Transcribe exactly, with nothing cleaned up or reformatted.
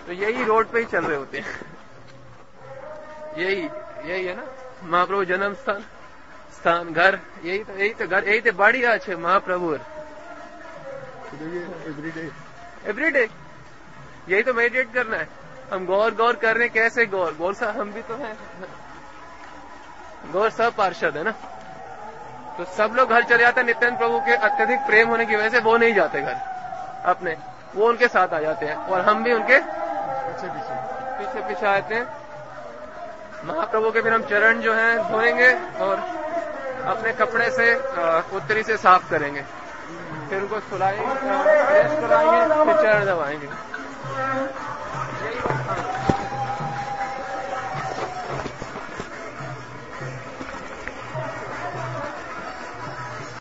तो यही रोड पे ही चल रहे होते हैं। यही यही है ना महाप्रभु जन्म स्थान, स्थान घर, यही तो यही तो घर, यही तो बड़ी अच्छे महाप्रभु एवरीडे एवरीडे यही तो मेडिटेट करना है। हम गौर गौर कर रहे हैं, कैसे गौर गौर सा हम भी तो हैं, गौर सब पार्षद है ना। तो सब लोग घर चले जाते हैं, नित्यानंद प्रभु के अत्यधिक प्रेम होने की वजह से वो नहीं जाते घर अपने, वो उनके साथ आ जाते हैं और हम भी उनके पीछे पीछे पीछे पीछे आते हैं। महाप्रभु के फिर हम चरण जो हैं धोएंगे और अपने कपड़े से उत्तरी से साफ करेंगे, फिर उनको सुलाएंगे, रेस्ट कराएंगे, फिर चरण दबाएंगे।